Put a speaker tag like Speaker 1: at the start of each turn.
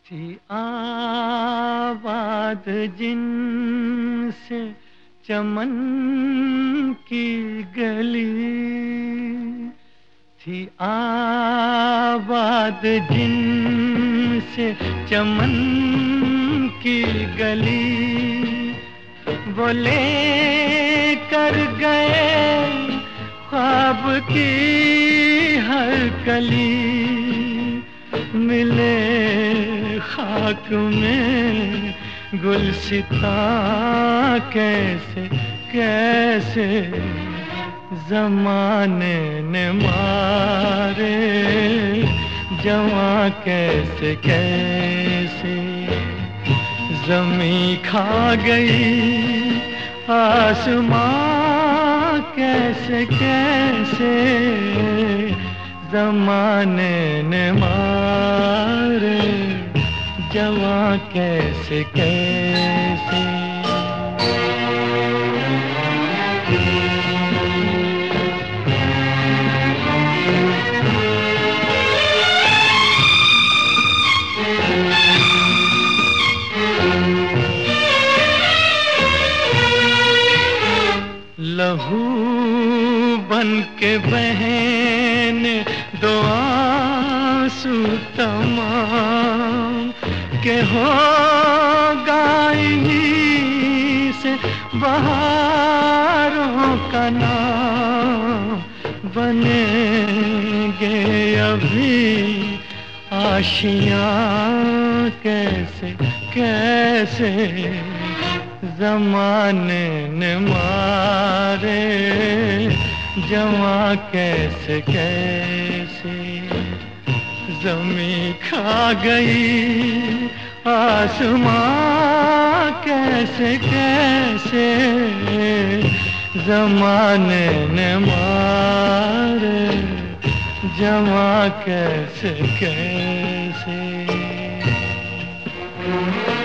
Speaker 1: थी आबाद जिनसे चमन की गली, थी आबाद जिनसे चमन की गली। वो ले कर गए ख्वाब की हर कली, मिले खाक में गुलसिता कैसे कैसे ज़माने ने मारे, जवां कैसे कैसे। ज़मीं खा गई आसमां कैसे कैसे, ज़माने ने मारे जवां कैसे कैसे। लहू बन के बहन दो आंसू तमाम के होगा इन्हीं से बहारों का नाम। बनेंगे अभी आशियां कैसे कैसे, ज़माने ने मारे जवां कैसे कैसे। ज़मीं खा गई आसमां कैसे कैसे, ज़माने ने मारे जवां कैसे कैसे।